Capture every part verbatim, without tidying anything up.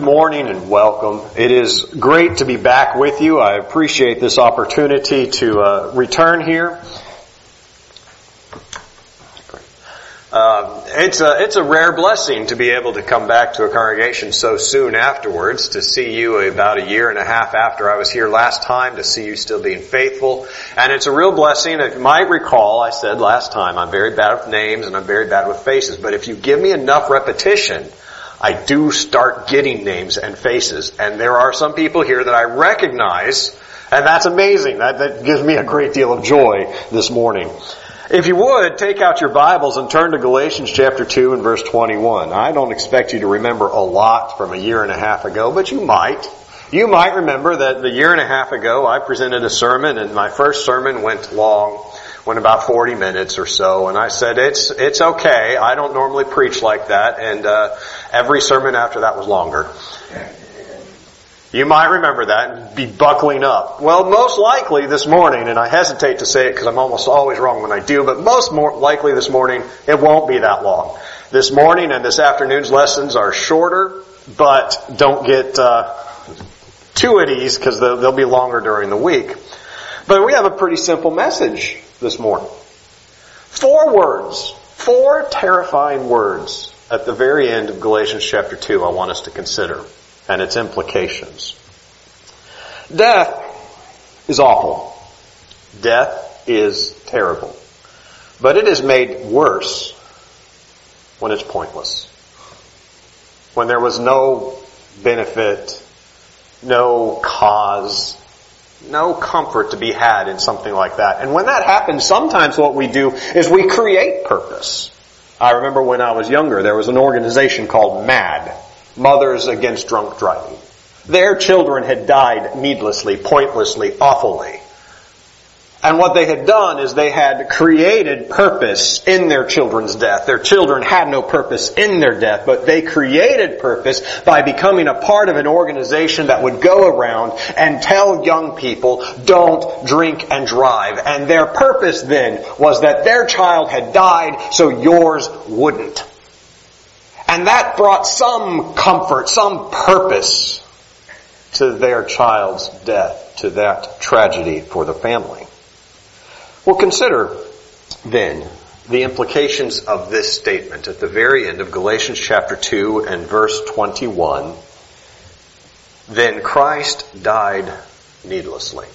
morning and welcome. It is great to be back with you. I appreciate this opportunity to uh, return here. Uh, it's a it's a rare blessing to be able to come back to a congregation so soon afterwards, to see you about a year and a half after I was here last time, to see you still being faithful. And it's a real blessing. If you might recall, I said last time, I'm very bad with names and I'm very bad with faces. But if you give me enough repetition, I do start getting names and faces. And there are some people here that I recognize, and that's amazing. That, that gives me a great deal of joy this morning. If you would, take out your Bibles and turn to Galatians chapter two and verse twenty-one. I don't expect you to remember a lot from a year and a half ago, but you might. You might remember that the year and a half ago I presented a sermon, and my first sermon went long, went about forty minutes or so, and I said, it's it's okay, I don't normally preach like that, and uh every sermon after that was longer. You might remember that and be buckling up. Well, most likely this morning, and I hesitate to say it because I'm almost always wrong when I do, but most more likely this morning, it won't be that long. This morning and this afternoon's lessons are shorter, but don't get uh, too at ease because they'll, they'll be longer during the week. But we have a pretty simple message this morning. Four words, four terrifying words at the very end of Galatians chapter two I want us to consider, and its implications. Death is awful. Death is terrible. But it is made worse when it's pointless. When there was no benefit, no cause, no comfort to be had in something like that. And when that happens, sometimes what we do is we create purpose. I remember when I was younger, there was an organization called MAD, Mothers Against Drunk Driving. Their children had died needlessly, pointlessly, awfully. And what they had done is they had created purpose in their children's death. Their children had no purpose in their death, but they created purpose by becoming a part of an organization that would go around and tell young people, don't drink and drive. And their purpose then was that their child had died so yours wouldn't. And that brought some comfort, some purpose to their child's death, to that tragedy for the family. Well, consider then the implications of this statement at the very end of Galatians chapter two and verse twenty-one. Then Christ died needlessly.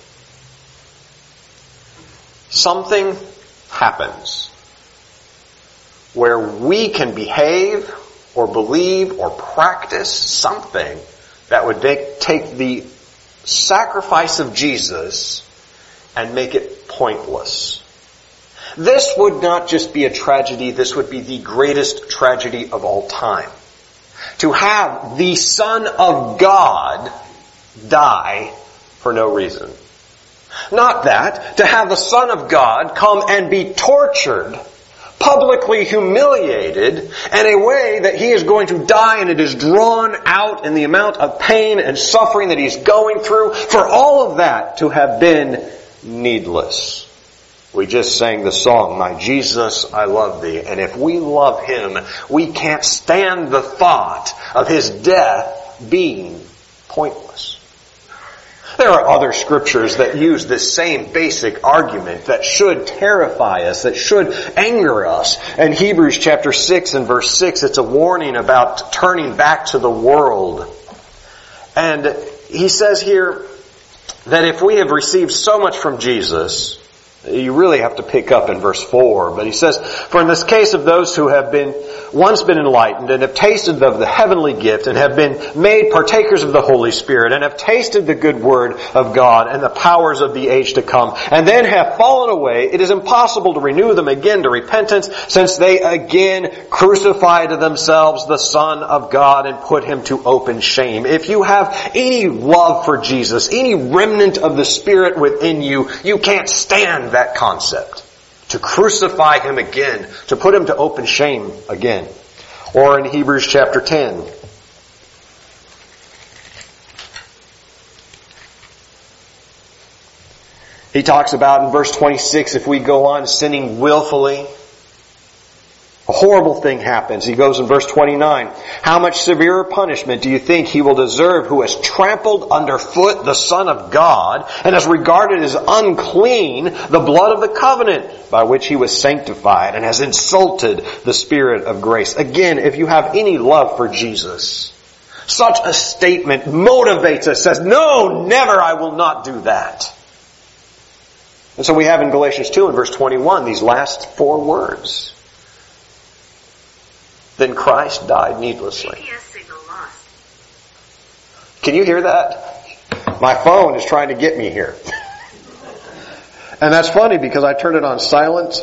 Something happens where we can behave or believe or practice something that would take, take the sacrifice of Jesus and make it pointless. This would not just be a tragedy, this would be the greatest tragedy of all time. To have the Son of God die for no reason. Not that, to have the Son of God come and be tortured, publicly humiliated in a way that he is going to die, and it is drawn out in the amount of pain and suffering that he's going through, for all of that to have been needless. We just sang the song, My Jesus, I Love Thee. And if we love Him, we can't stand the thought of His death being pointless. There are other scriptures that use this same basic argument that should terrify us, that should anger us. In Hebrews chapter six and verse six, it's a warning about turning back to the world. And he says here that if we have received so much from Jesus, you really have to pick up in verse four. But he says, for in this case of those who have been once been enlightened and have tasted of the heavenly gift and have been made partakers of the Holy Spirit and have tasted the good word of God and the powers of the age to come and then have fallen away, it is impossible to renew them again to repentance, since they again crucify to themselves the Son of God and put Him to open shame. If you have any love for Jesus, any remnant of the Spirit within you, you can't stand that concept. To crucify Him again, to put Him to open shame again. Or in Hebrews chapter ten. He talks about in verse twenty-six, if we go on sinning willfully, a horrible thing happens. He goes in verse twenty-nine. How much severer punishment do you think he will deserve who has trampled underfoot the Son of God and has regarded as unclean the blood of the covenant by which he was sanctified and has insulted the Spirit of grace? Again, if you have any love for Jesus, such a statement motivates us, says, no, never, I will not do that. And so we have in Galatians two and verse twenty-one these last four words. Then Christ died needlessly. Can you hear that? My phone is trying to get me here. And that's funny because I turned it on silent.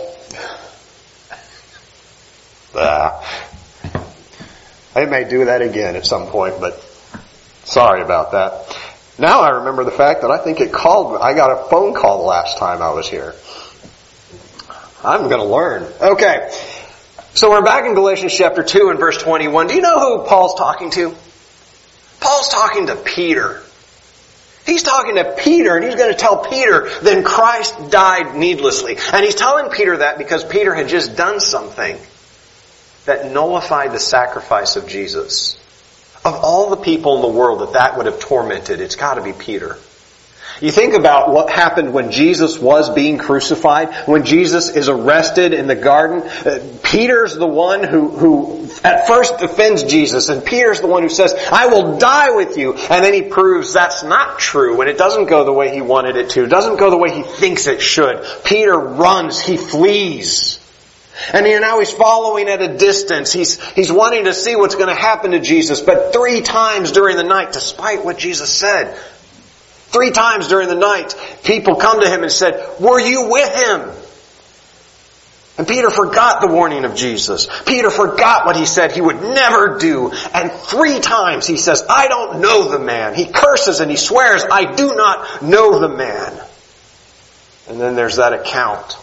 Ah. I may do that again at some point, but sorry about that. Now I remember the fact that I think it called, I got a phone call the last time I was here. I'm going to learn. Okay. So we're back in Galatians chapter two and verse twenty-one. Do you know who Paul's talking to? Paul's talking to Peter. He's talking to Peter, and he's going to tell Peter, then Christ died needlessly. And he's telling Peter that because Peter had just done something that nullified the sacrifice of Jesus. Of all the people in the world that that would have tormented, it's got to be Peter. You think about what happened when Jesus was being crucified, when Jesus is arrested in the garden. Uh, Peter's the one who, who at first defends Jesus, and Peter's the one who says, I will die with you. And then he proves that's not true, and it doesn't go the way he wanted it to. It doesn't go the way he thinks it should. Peter runs, he flees. And here now he's following at a distance. He's, he's wanting to see what's going to happen to Jesus. But three times during the night, despite what Jesus said, three times during the night, people come to him and said, were you with him? And Peter forgot the warning of Jesus. Peter forgot what he said he would never do. And three times he says, I don't know the man. He curses and he swears, I do not know the man. And then there's that account.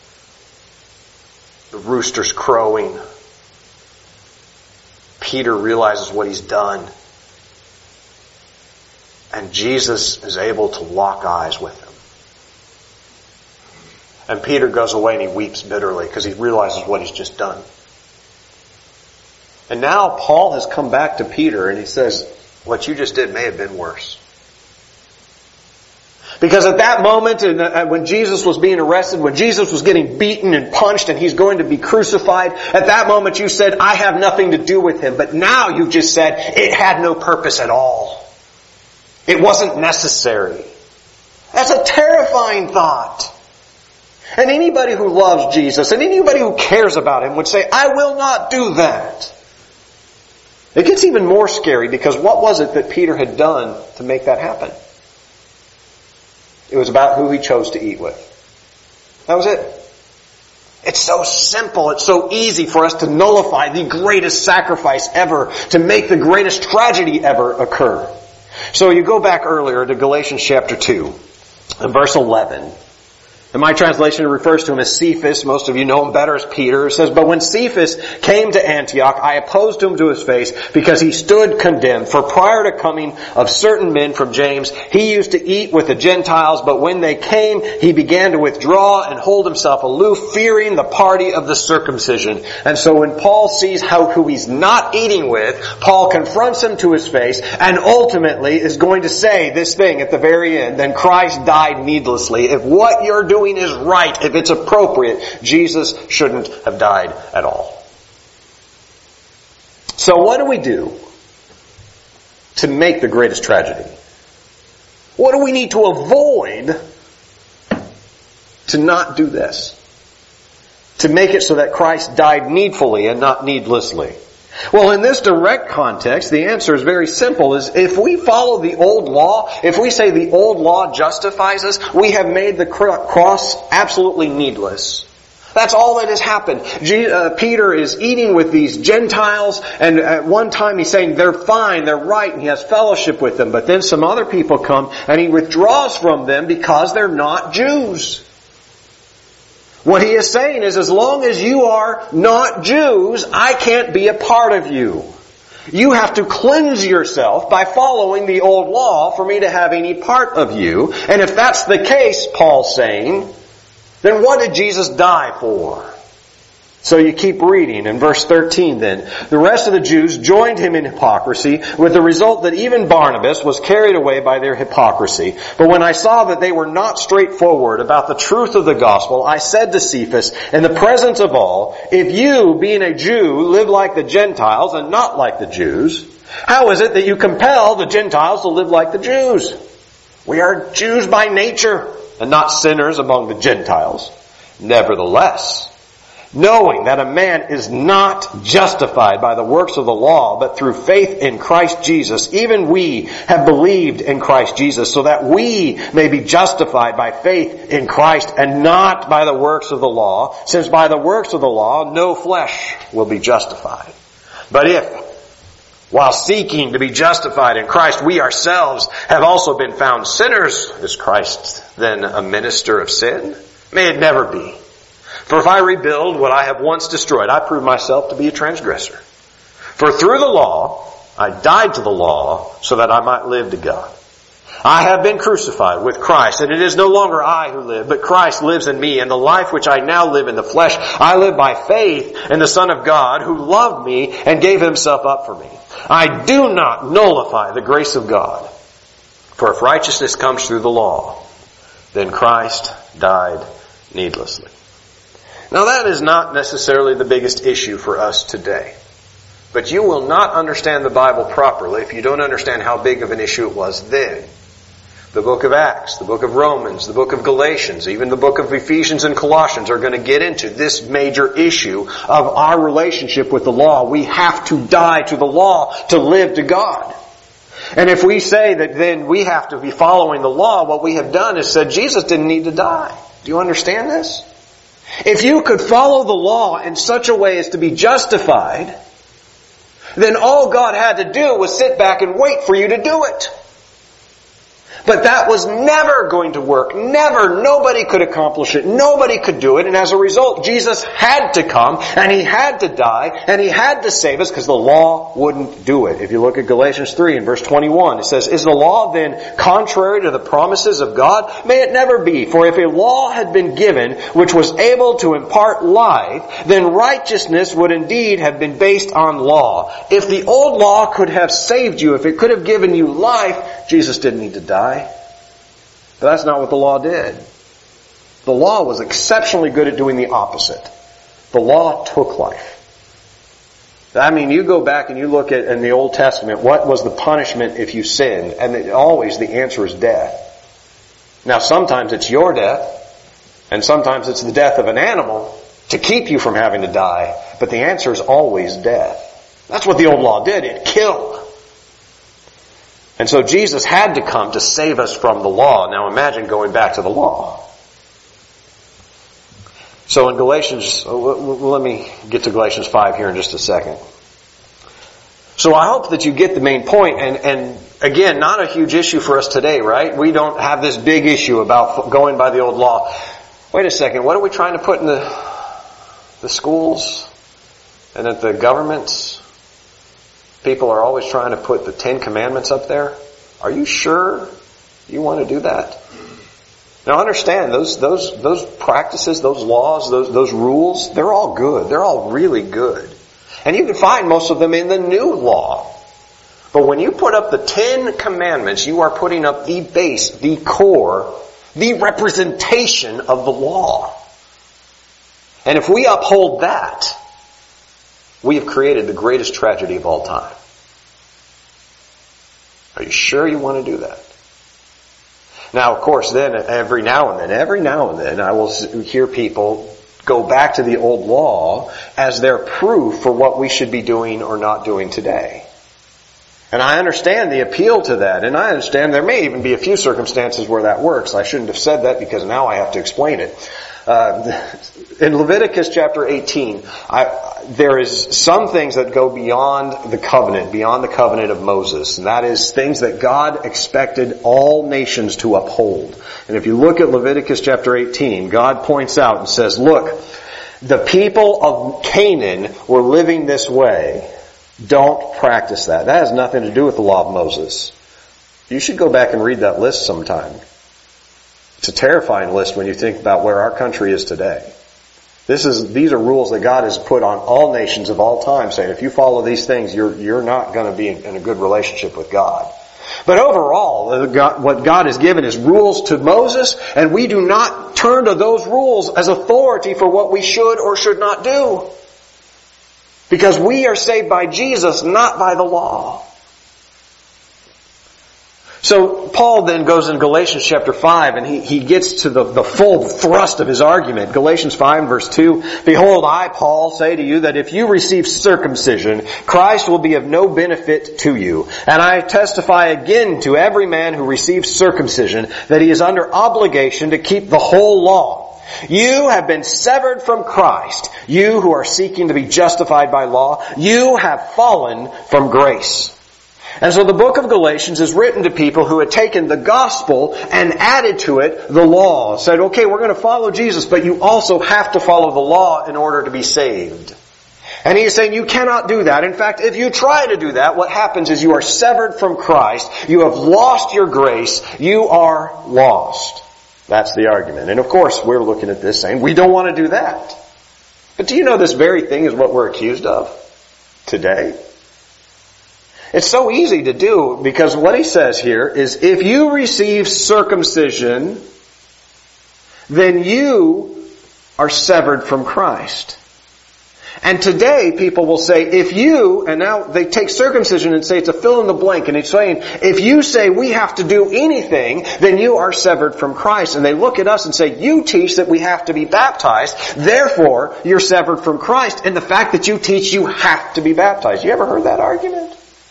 The rooster's crowing. Peter realizes what he's done. And Jesus is able to lock eyes with him. And Peter goes away and he weeps bitterly because he realizes what he's just done. And now Paul has come back to Peter and he says, what you just did may have been worse. Because at that moment, when Jesus was being arrested, when Jesus was getting beaten and punched and he's going to be crucified, at that moment you said, I have nothing to do with him. But now you've just said, it had no purpose at all. It wasn't necessary. That's a terrifying thought. And anybody who loves Jesus and anybody who cares about him would say, I will not do that. It gets even more scary because what was it that Peter had done to make that happen? It was about who he chose to eat with. That was it. It's so simple. It's so easy for us to nullify the greatest sacrifice ever, to make the greatest tragedy ever occur. So you go back earlier to Galatians chapter two, and verse eleven. In my translation, it refers to him as Cephas. Most of you know him better as Peter. It says, but when Cephas came to Antioch, I opposed him to his face because he stood condemned. For prior to coming of certain men from James, he used to eat with the Gentiles, but when they came, he began to withdraw and hold himself aloof, fearing the party of the circumcision. And so when Paul sees how who he's not eating with, Paul confronts him to his face and ultimately is going to say this thing at the very end, then Christ died needlessly. If what you're doing is right, if it's appropriate, Jesus shouldn't have died at all. So what do we do to make the greatest tragedy? What do we need to avoid to not do this? To make it so that Christ died needfully and not needlessly? Well, in this direct context, the answer is very simple. Is if we follow the old law, if we say the old law justifies us, we have made the cross absolutely needless. That's all that has happened. G- uh, Peter is eating with these Gentiles, and at one time he's saying they're fine, they're right, and he has fellowship with them. But then some other people come, and he withdraws from them because they're not Jews. What he is saying is, as long as you are not Jews, I can't be a part of you. You have to cleanse yourself by following the old law for me to have any part of you. And if that's the case, Paul's saying, then what did Jesus die for? So you keep reading in verse thirteen then. The rest of the Jews joined him in hypocrisy, with the result that even Barnabas was carried away by their hypocrisy. But when I saw that they were not straightforward about the truth of the gospel, I said to Cephas, in the presence of all, if you, being a Jew, live like the Gentiles and not like the Jews, how is it that you compel the Gentiles to live like the Jews? We are Jews by nature, and not sinners among the Gentiles. Nevertheless, knowing that a man is not justified by the works of the law, but through faith in Christ Jesus, even we have believed in Christ Jesus, so that we may be justified by faith in Christ and not by the works of the law, since by the works of the law no flesh will be justified. But if, while seeking to be justified in Christ, we ourselves have also been found sinners, is Christ then a minister of sin? May it never be. For if I rebuild what I have once destroyed, I prove myself to be a transgressor. For through the law, I died to the law so that I might live to God. I have been crucified with Christ, and it is no longer I who live, but Christ lives in me, and the life which I now live in the flesh, I live by faith in the Son of God, who loved me and gave himself up for me. I do not nullify the grace of God. For if righteousness comes through the law, then Christ died needlessly. Now that is not necessarily the biggest issue for us today. But you will not understand the Bible properly if you don't understand how big of an issue it was then. The book of Acts, the book of Romans, the book of Galatians, even the book of Ephesians and Colossians are going to get into this major issue of our relationship with the law. We have to die to the law to live to God. And if we say that then we have to be following the law, what we have done is said Jesus didn't need to die. Do you understand this? If you could follow the law in such a way as to be justified, then all God had to do was sit back and wait for you to do it. But that was never going to work. Never. Nobody could accomplish it. Nobody could do it. And as a result, Jesus had to come, and He had to die, and He had to save us because the law wouldn't do it. If you look at Galatians three and verse twenty-one, it says, "Is the law then contrary to the promises of God? May it never be. For if a law had been given which was able to impart life, then righteousness would indeed have been based on law. If the old law could have saved you, if it could have given you life, Jesus didn't need to die." But that's not what the law did. The law was exceptionally good at doing the opposite. The law took life. I mean, you go back and you look at in the Old Testament, what was the punishment if you sinned? And it, always the answer is death. Now sometimes it's your death, and sometimes it's the death of an animal to keep you from having to die. But the answer is always death. That's what the old law did. It killed. And so Jesus had to come to save us from the law. Now imagine going back to the law. So in Galatians, let me get to Galatians five here in just a second. So I hope that you get the main point, and, and again, not a huge issue for us today, right? We don't have this big issue about going by the old law. Wait a second, what are we trying to put in the, the schools and at the governments? People are always trying to put the Ten Commandments up there. Are you sure you want to do that? Now understand, those those those practices, those laws, those those rules, they're all good. They're all really good. And you can find most of them in the new law. But when you put up the Ten Commandments, you are putting up the base, the core, the representation of the law. And if we uphold that, we have created the greatest tragedy of all time. Are you sure you want to do that? Now, of course, then every now and then, every now and then, I will hear people go back to the old law as their proof for what we should be doing or not doing today. And I understand the appeal to that, and I understand there may even be a few circumstances where that works. I shouldn't have said that because now I have to explain it. Uh, in Leviticus chapter eighteen, I, there is some things that go beyond the covenant, beyond the covenant of Moses. And that is things that God expected all nations to uphold. And if you look at Leviticus chapter eighteen, God points out and says, look, the people of Canaan were living this way. Don't practice that. That has nothing to do with the law of Moses. You should go back and read that list sometime. It's a terrifying list when you think about where our country is today. This is, these are rules that God has put on all nations of all time, saying if you follow these things, you're, you're not going to be in, in a good relationship with God. But overall, God, what God has given is rules to Moses, and we do not turn to those rules as authority for what we should or should not do. Because we are saved by Jesus, not by the law. So Paul then goes in Galatians chapter five and he, he gets to the, the full thrust of his argument. Galatians five verse two, Behold, I, Paul, say to you that if you receive circumcision, Christ will be of no benefit to you. And I testify again to every man who receives circumcision that he is under obligation to keep the whole law. You have been severed from Christ, you who are seeking to be justified by law. You have fallen from grace. And so the book of Galatians is written to people who had taken the gospel and added to it the law. Said, okay, we're going to follow Jesus, but you also have to follow the law in order to be saved. And he's saying you cannot do that. In fact, if you try to do that, what happens is you are severed from Christ. You have lost your grace. You are lost. That's the argument. And of course, we're looking at this saying we don't want to do that. But do you know this very thing is what we're accused of today? It's so easy to do because what he says here is if you receive circumcision, then you are severed from Christ. And today people will say, if you, and now they take circumcision and say it's a fill in the blank, and it's saying, if you say we have to do anything, then you are severed from Christ. And they look at us and say, you teach that we have to be baptized, therefore you're severed from Christ. And the fact that you teach you have to be baptized. You ever heard that argument?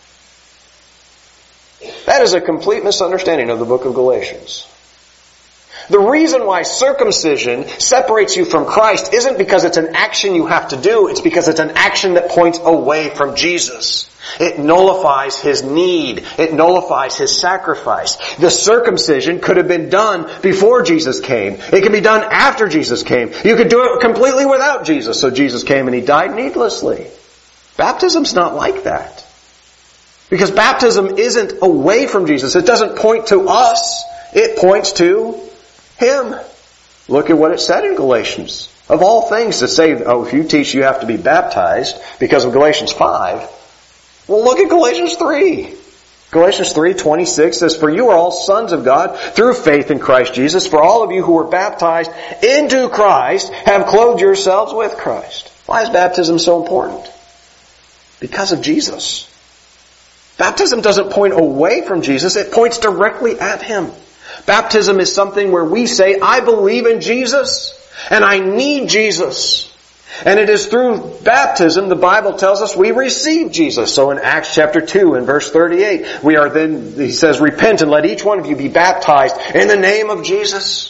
That is a complete misunderstanding of the book of Galatians. The reason why circumcision separates you from Christ isn't because it's an action you have to do, it's because it's an action that points away from Jesus. It nullifies His need. It nullifies His sacrifice. The circumcision could have been done before Jesus came. It can be done after Jesus came. You could do it completely without Jesus. So Jesus came and He died needlessly. Baptism's not like that. Because baptism isn't away from Jesus. It doesn't point to us. It points to Him. Look at what it said in Galatians. Of all things to say, oh, if you teach you have to be baptized because of Galatians five, well, look at Galatians three. Galatians three twenty-six says, For you are all sons of God through faith in Christ Jesus. For all of you who were baptized into Christ have clothed yourselves with Christ. Why is baptism so important? Because of Jesus. Baptism doesn't point away from Jesus, it points directly at Him. Baptism is something where we say, I believe in Jesus, and I need Jesus. And it is through baptism, the Bible tells us, we receive Jesus. So in Acts chapter two and verse thirty-eight, we are then, he says, repent and let each one of you be baptized in the name of Jesus.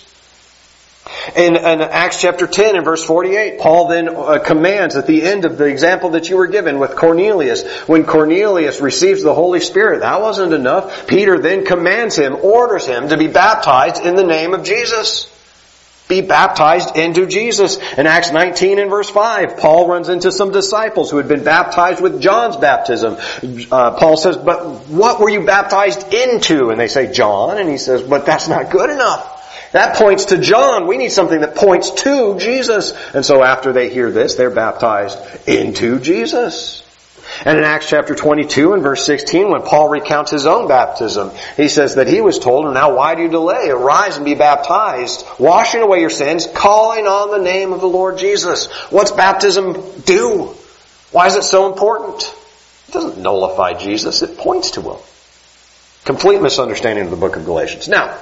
In, in Acts chapter ten and verse forty-eight, Paul then uh, commands at the end of the example that you were given with Cornelius. When Cornelius receives the Holy Spirit, that wasn't enough. Peter then commands him, orders him to be baptized in the name of Jesus. Be baptized into Jesus. In Acts nineteen and verse five, Paul runs into some disciples who had been baptized with John's baptism. Uh, Paul says, but what were you baptized into? And they say, John. And he says, but that's not good enough. That points to John. We need something that points to Jesus. And so after they hear this, they're baptized into Jesus. And in Acts chapter twenty-two and verse sixteen, when Paul recounts his own baptism, he says that he was told, now why do you delay? Arise and be baptized, washing away your sins, calling on the name of the Lord Jesus. What's baptism do? Why is it so important? It doesn't nullify Jesus, it points to Him. Complete misunderstanding of the book of Galatians. Now,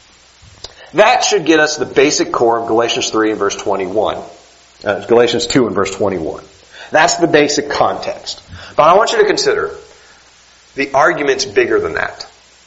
that should get us the basic core of Galatians three and verse twenty-one. Uh, Galatians two and verse twenty-one. That's the basic context. But I want you to consider the argument's bigger than that.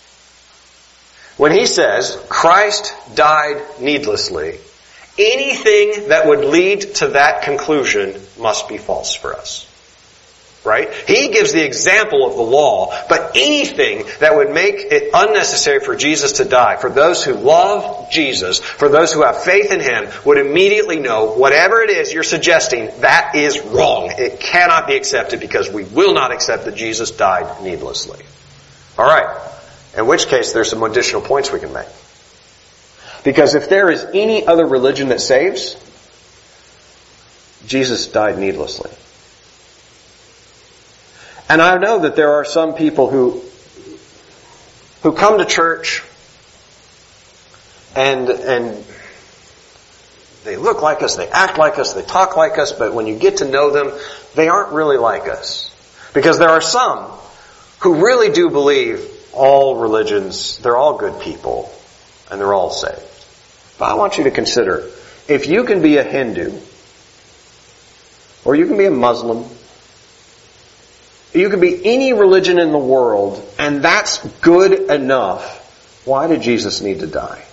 When he says, Christ died needlessly, anything that would lead to that conclusion must be false for us. Right? He gives the example of the law, but anything that would make it unnecessary for Jesus to die, for those who love Jesus, for those who have faith in Him, would immediately know whatever it is you're suggesting, that is wrong. It cannot be accepted because we will not accept that Jesus died needlessly. Alright. In which case there's some additional points we can make. Because if there is any other religion that saves, Jesus died needlessly. And I know that there are some people who who come to church and and they look like us, they act like us, they talk like us, but when you get to know them, they aren't really like us. Because there are some who really do believe all religions, they're all good people, and they're all saved. But I want you to consider, if you can be a Hindu, or you can be a Muslim, you can be any religion in the world, and that's good enough, why did Jesus need to die?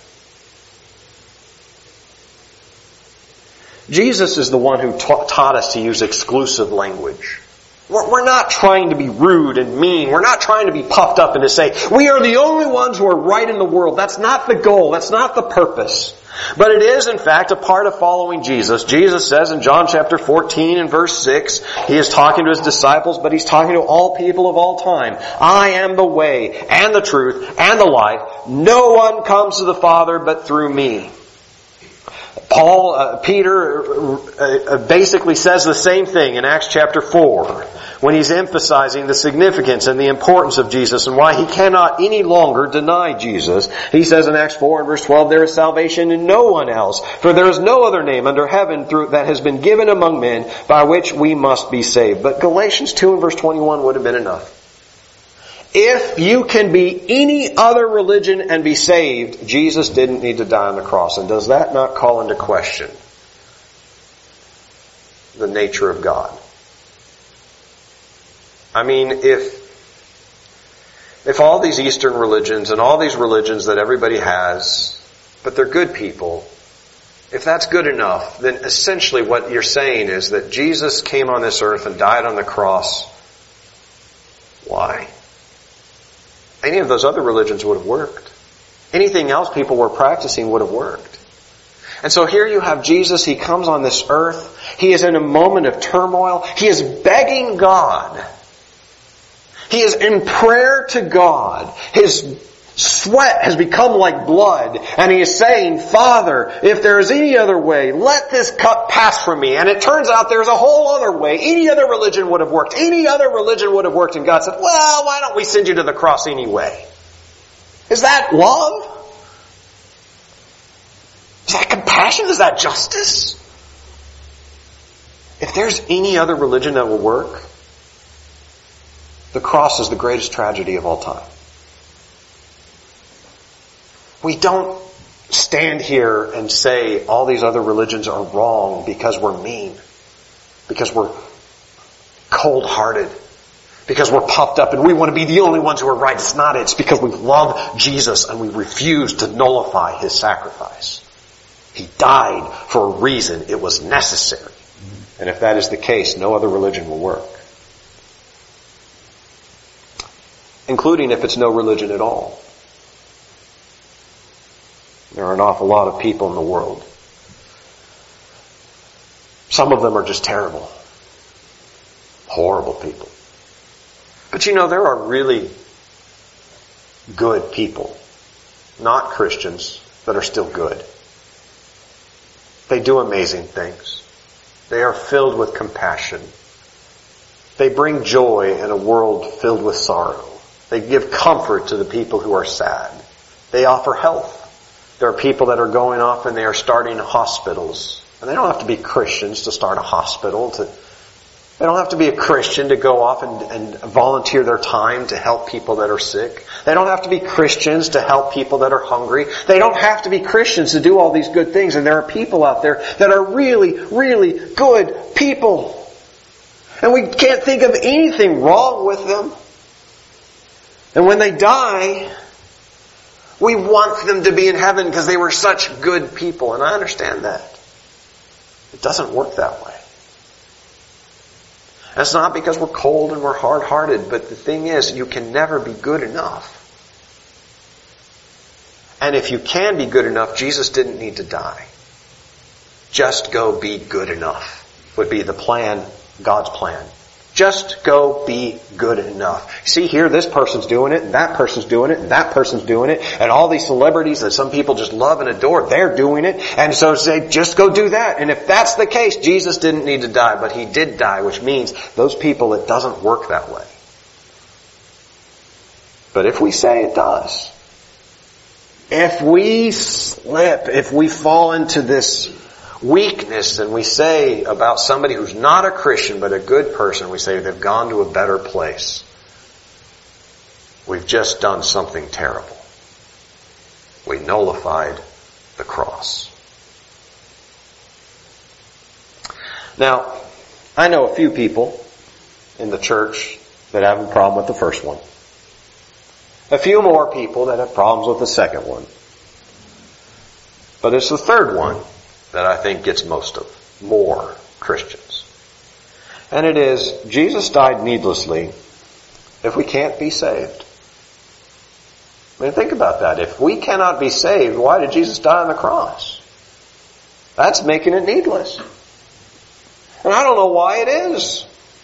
Jesus is the one who ta- taught us to use exclusive language. We're, we're not trying to be rude and mean. We're not trying to be puffed up and to say, we are the only ones who are right in the world. That's not the goal. That's not the purpose. But it is, in fact, a part of following Jesus. Jesus says in John chapter fourteen and verse six, He is talking to His disciples, but He's talking to all people of all time. I am the way and the truth and the life. No one comes to the Father but through me. Paul, uh, Peter uh, basically says the same thing in Acts chapter four when he's emphasizing the significance and the importance of Jesus and why he cannot any longer deny Jesus. He says in Acts four and verse twelve, there is salvation in no one else, for there is no other name under heaven through that has been given among men by which we must be saved. But Galatians two and verse twenty-one would have been enough. If you can be any other religion and be saved, Jesus didn't need to die on the cross. And does that not call into question the nature of God? I mean, if if all these Eastern religions and all these religions that everybody has, but they're good people, if that's good enough, then essentially what you're saying is that Jesus came on this earth and died on the cross. Why? Any of those other religions would have worked. Anything else people were practicing would have worked. And so here you have Jesus. He comes on this earth. He is in a moment of turmoil. He is begging God. He is in prayer to God. His sweat has become like blood. And he is saying, Father, if there is any other way, let this cup pass from me. And it turns out there's a whole other way. Any other religion would have worked. Any other religion would have worked. And God said, well, why don't we send you to the cross anyway? Is that love? Is that compassion? Is that justice? If there's any other religion that will work, the cross is the greatest tragedy of all time. We don't stand here and say all these other religions are wrong because we're mean, because we're cold-hearted, because we're puffed up and we want to be the only ones who are right. It's not it. It's because we love Jesus and we refuse to nullify His sacrifice. He died for a reason. It was necessary. And if that is the case, no other religion will work. Including if it's no religion at all. There are an awful lot of people in the world. Some of them are just terrible. Horrible people. But you know, there are really good people, not Christians, that are still good. They do amazing things. They are filled with compassion. They bring joy in a world filled with sorrow. They give comfort to the people who are sad. They offer health. There are people that are going off and they are starting hospitals. And they don't have to be Christians to start a hospital. To, they don't have to be a Christian to go off and, and volunteer their time to help people that are sick. They don't have to be Christians to help people that are hungry. They don't have to be Christians to do all these good things. And there are people out there that are really, really good people. And we can't think of anything wrong with them. And when they die, we want them to be in heaven because they were such good people. And I understand that. It doesn't work that way. And it's not because we're cold and we're hard-hearted, but the thing is, you can never be good enough. And if you can be good enough, Jesus didn't need to die. Just go be good enough would be the plan, God's plan. Just go be good enough. See here, this person's doing it, and that person's doing it, and that person's doing it, and all these celebrities that some people just love and adore, they're doing it, and so say, just go do that. And if that's the case, Jesus didn't need to die, but He did die, which means those people, it doesn't work that way. But if we say it does, if we slip, if we fall into this weakness and we say about somebody who's not a Christian but a good person, we say they've gone to a better place, we've just done something terrible. We nullified the cross. Now, I know a few people in the church that have a problem with the first one. A few more people that have problems with the second one. But it's the third one that I think gets most of, more Christians. And it is, Jesus died needlessly if we can't be saved. I mean, think about that. If we cannot be saved, why did Jesus die on the cross? That's making it needless. And I don't know why it is.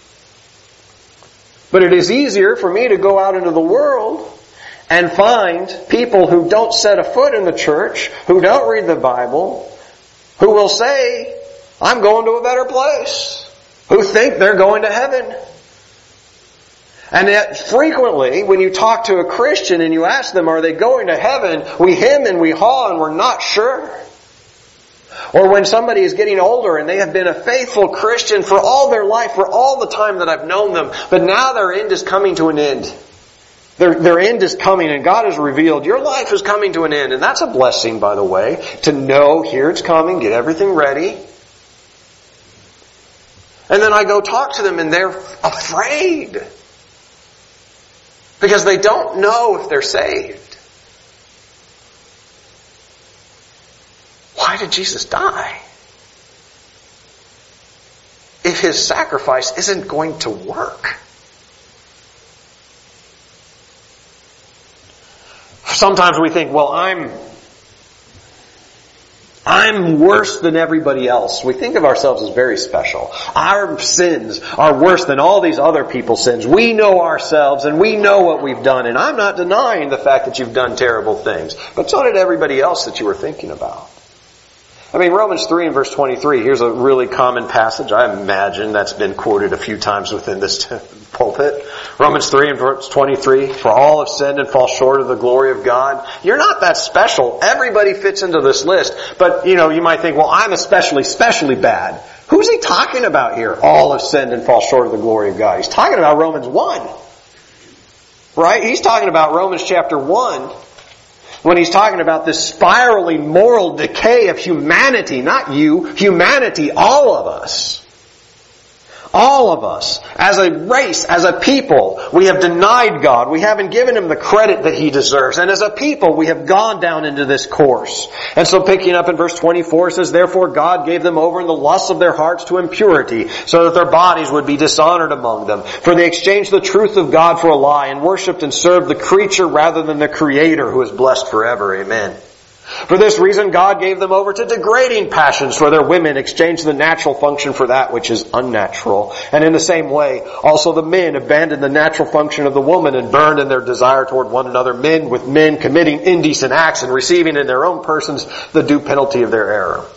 But it is easier for me to go out into the world and find people who don't set a foot in the church, who don't read the Bible, who will say, I'm going to a better place, who think they're going to heaven. And yet frequently, when you talk to a Christian and you ask them, are they going to heaven? We hem and we haw and we're not sure. Or when somebody is getting older and they have been a faithful Christian for all their life, for all the time that I've known them, but now their end is coming to an end. Their, their end is coming and God has revealed your life is coming to an end. And that's a blessing, by the way, to know here it's coming, get everything ready. And then I go talk to them and they're afraid. Because they don't know if they're saved. Why did Jesus die? If His sacrifice isn't going to work. Sometimes we think, well, I'm I'm worse than everybody else. We think of ourselves as very special. Our sins are worse than all these other people's sins. We know ourselves and we know what we've done. And I'm not denying the fact that you've done terrible things. But so did everybody else that you were thinking about. I mean, Romans three and verse twenty-three, here's a really common passage. I imagine that's been quoted a few times within this pulpit. Romans three and verse twenty-three, for all have sinned and fall short of the glory of God. You're not that special. Everybody fits into this list. But, you know, you might think, well, I'm especially, especially bad. Who's he talking about here? All have sinned and fall short of the glory of God. He's talking about Romans one. Right? He's talking about Romans chapter one. When he's talking about this spiraling moral decay of humanity, not you, humanity, all of us. All of us, as a race, as a people, we have denied God. We haven't given Him the credit that He deserves. And as a people, we have gone down into this course. And so picking up in verse twenty-four, it says, therefore God gave them over in the lusts of their hearts to impurity, so that their bodies would be dishonored among them. For they exchanged the truth of God for a lie, and worshipped and served the creature rather than the Creator, who is blessed forever. Amen. For this reason, God gave them over to degrading passions, for their women exchanged the natural function for that which is unnatural. And in the same way, also the men abandoned the natural function of the woman and burned in their desire toward one another, men with men committing indecent acts and receiving in their own persons the due penalty of their error.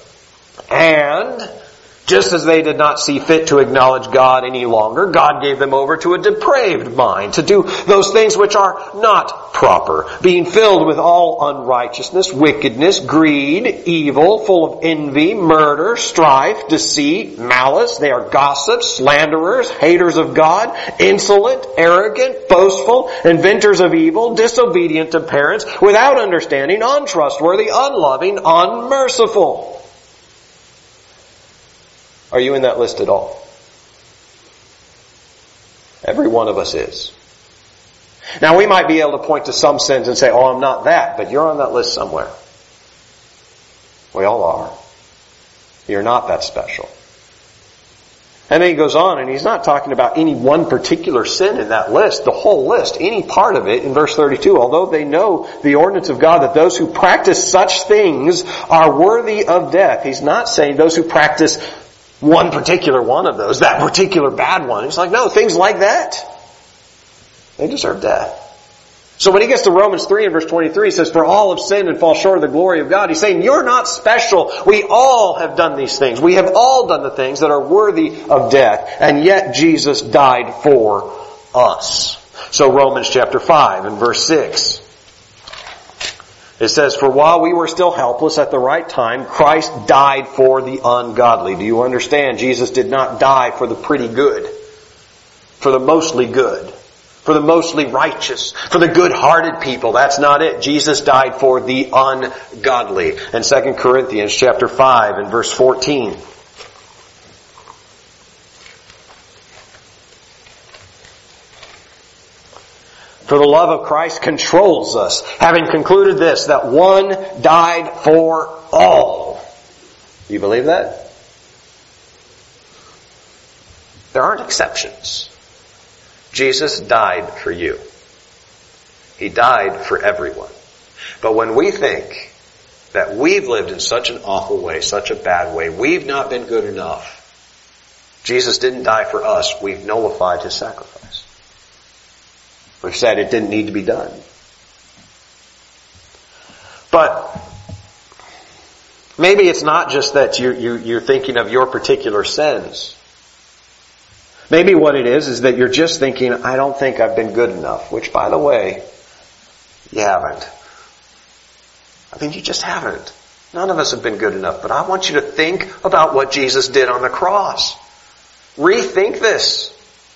And just as they did not see fit to acknowledge God any longer, God gave them over to a depraved mind to do those things which are not proper, being filled with all unrighteousness, wickedness, greed, evil, full of envy, murder, strife, deceit, malice. They are gossips, slanderers, haters of God, insolent, arrogant, boastful, inventors of evil, disobedient to parents, without understanding, untrustworthy, unloving, unmerciful. Are you in that list at all? Every one of us is. Now we might be able to point to some sins and say, oh, I'm not that, but you're on that list somewhere. We all are. You're not that special. And then he goes on, and he's not talking about any one particular sin in that list, the whole list, any part of it in verse thirty-two. Although they know the ordinance of God that those who practice such things are worthy of death. He's not saying those who practice one particular one of those, that particular bad one. He's like, no, things like that, they deserve death. So when he gets to Romans three and verse twenty-three, he says, for all have sinned and fall short of the glory of God. He's saying, you're not special. We all have done these things. We have all done the things that are worthy of death. And yet Jesus died for us. So Romans chapter five and verse six. It says, for while we were still helpless at the right time, Christ died for the ungodly. Do you understand? Jesus did not die for the pretty good, for the mostly good, for the mostly righteous, for the good-hearted people. That's not it. Jesus died for the ungodly. And Second Corinthians chapter five and verse fourteen. For the love of Christ controls us, having concluded this, that one died for all. Do you believe that? There aren't exceptions. Jesus died for you. He died for everyone. But when we think that we've lived in such an awful way, such a bad way, we've not been good enough, Jesus didn't die for us, we've nullified His sacrifice. We've said it didn't need to be done. But maybe it's not just that you, you, you're thinking of your particular sins. Maybe what it is is that you're just thinking, I don't think I've been good enough. Which, by the way, you haven't. I mean, you just haven't. None of us have been good enough. But I want you to think about what Jesus did on the cross. Rethink this.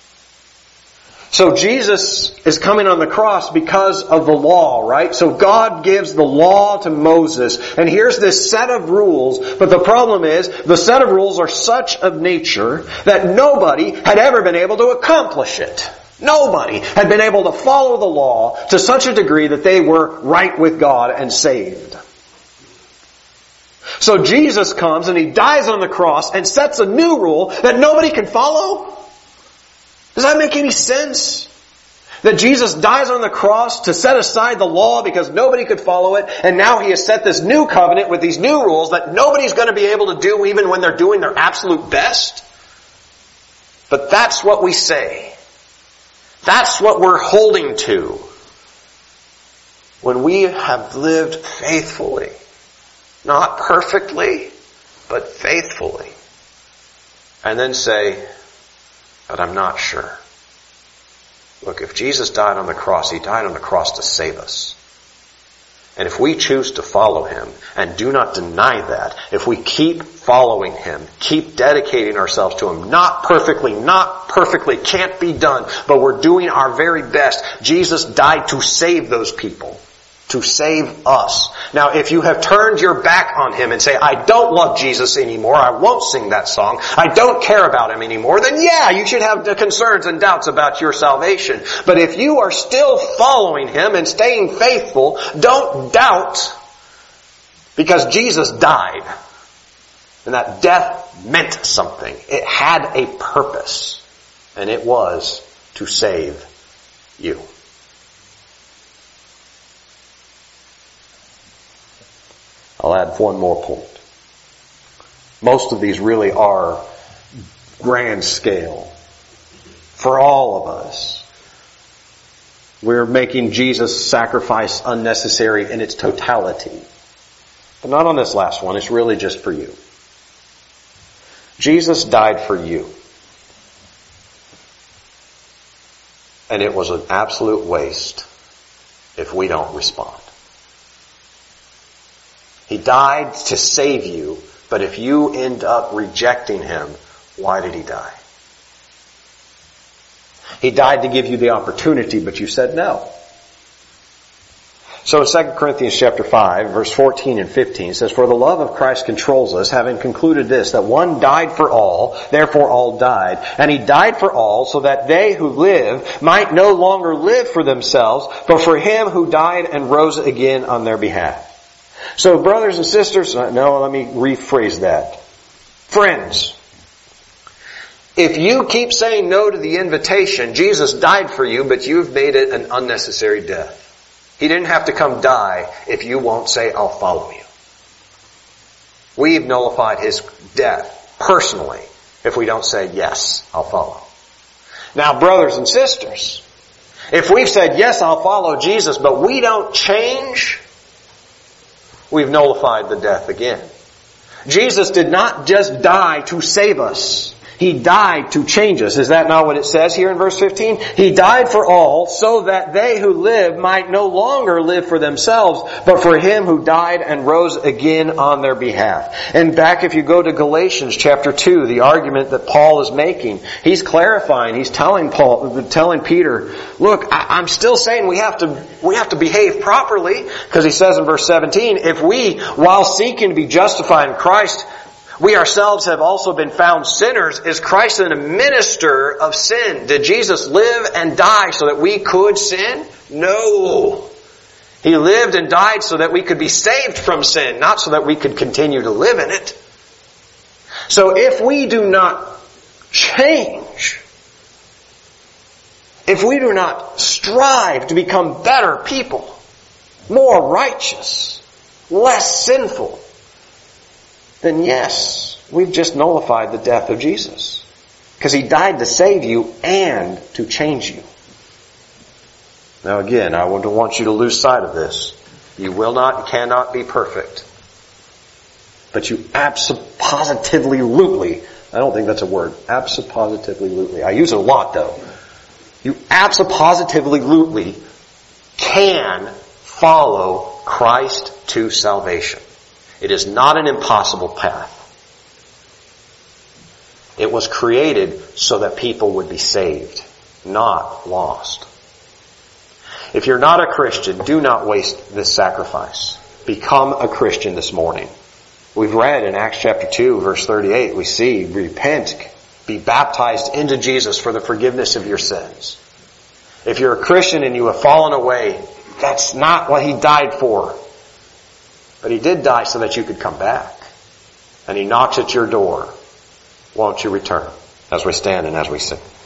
So Jesus is coming on the cross because of the law, right? So God gives the law to Moses. And here's this set of rules. But the problem is, the set of rules are such of nature that nobody had ever been able to accomplish it. Nobody had been able to follow the law to such a degree that they were right with God and saved. So Jesus comes and He dies on the cross and sets a new rule that nobody can follow. Does that make any sense? That Jesus dies on the cross to set aside the law because nobody could follow it, and now He has set this new covenant with these new rules that nobody's going to be able to do even when they're doing their absolute best? But that's what we say. That's what we're holding to when we have lived faithfully. Not perfectly, but faithfully. And then say, but I'm not sure. Look, if Jesus died on the cross, He died on the cross to save us. And if we choose to follow Him and do not deny that, if we keep following Him, keep dedicating ourselves to Him, not perfectly, not perfectly, can't be done, but we're doing our very best, Jesus died to save those people. To save us. Now, if you have turned your back on Him and say, I don't love Jesus anymore, I won't sing that song, I don't care about Him anymore, then yeah, you should have the concerns and doubts about your salvation. But if you are still following Him and staying faithful, don't doubt, because Jesus died. And that death meant something. It had a purpose. And it was to save you. I'll add one more point. Most of these really are grand scale. For all of us. We're making Jesus' sacrifice unnecessary in its totality. But not on this last one. It's really just for you. Jesus died for you. And it was an absolute waste if we don't respond. He died to save you, but if you end up rejecting Him, why did He die? He died to give you the opportunity, but you said no. So in Second Corinthians chapter five, verse fourteen and fifteen, it says, for the love of Christ controls us, having concluded this, that one died for all, therefore all died. And He died for all, so that they who live might no longer live for themselves, but for Him who died and rose again on their behalf. So brothers and sisters, no, let me rephrase that. Friends, if you keep saying no to the invitation, Jesus died for you, but you've made it an unnecessary death. He didn't have to come die if you won't say, I'll follow you. We've nullified His death personally if we don't say, yes, I'll follow. Now, brothers and sisters, if we've said, yes, I'll follow Jesus, but we don't change, we've nullified the death again. Jesus did not just die to save us. He died to change us. Is that not what it says here in verse fifteen? He died for all so that they who live might no longer live for themselves, but for Him who died and rose again on their behalf. And back if you go to Galatians chapter two, the argument that Paul is making, he's clarifying, he's telling Paul, telling Peter, look, I, I'm still saying we have to, we have to behave properly, because he says in verse seventeen, if we, while seeking to be justified in Christ, we ourselves have also been found sinners, is Christ then a minister of sin? Did Jesus live and die so that we could sin? No. He lived and died so that we could be saved from sin, not so that we could continue to live in it. So if we do not change, if we do not strive to become better people, more righteous, less sinful, then yes, we've just nullified the death of Jesus. Because He died to save you and to change you. Now again, I don't want you to lose sight of this. You will not, cannot be perfect. But you abso-positively-lutely, I don't think that's a word, abso-positively-lutely. I use it a lot though. You abso-positively-lutely can follow Christ to salvation. It is not an impossible path. It was created so that people would be saved, not lost. If you're not a Christian, do not waste this sacrifice. Become a Christian this morning. We've read in Acts chapter two, verse thirty-eight, we see, repent, be baptized into Jesus for the forgiveness of your sins. If you're a Christian and you have fallen away, that's not what He died for. But He did die so that you could come back. And He knocks at your door. Won't you return? As we stand and as we sing.